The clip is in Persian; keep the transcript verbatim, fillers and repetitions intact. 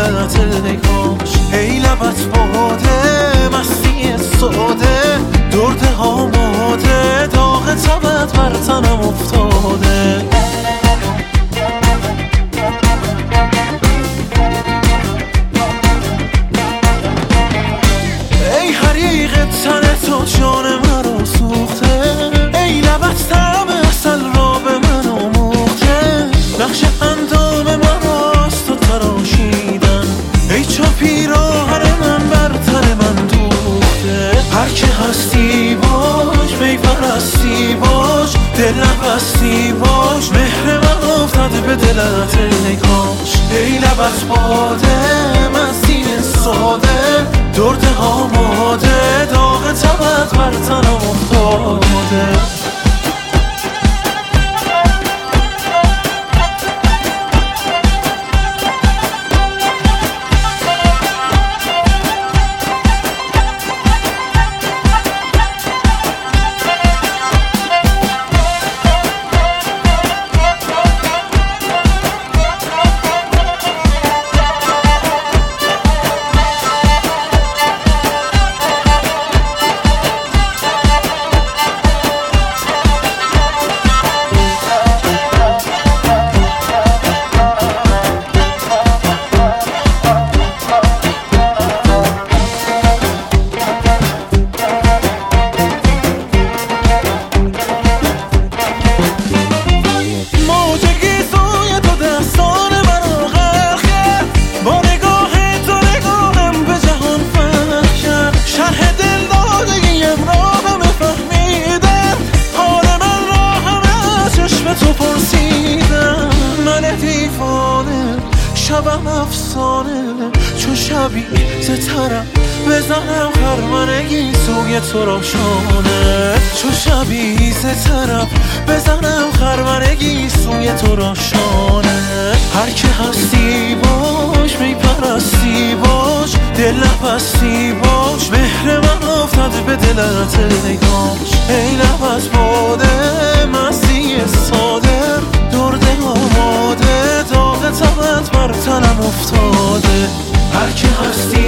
دلت نگاش. ای لبت باده مستی ساده، درد آماده، داغ تبت بر تنم افتاده. ای حریق تن تو جان مرا سوخته، ای لبت طعم عسل را به من آموخته. نقش اندام مراست و تراشیدن، ای چاپی راهن من بر تن من دوخته. هر که هستی باش، می پرستی باش، دل نبستی باش، مهر من افتاده به دلت نگاش. ای لبت باده مستی ساده، درد آماده، داغ تبت بر تنم افتاده. شبم افسانه چون شبی سترم بزنم خرمنگی سوی تو را شانه. چون شبی سترم بزنم خرمنگی سوی تو را شانه. هر که هستی باش، می پرستی باش، دل نبستی باش، مهر من افتاده به دلت نگاش. ای لبت باده مستی ساده، درد آماده، داغ تبت بر تنم افتاده. هر که هستی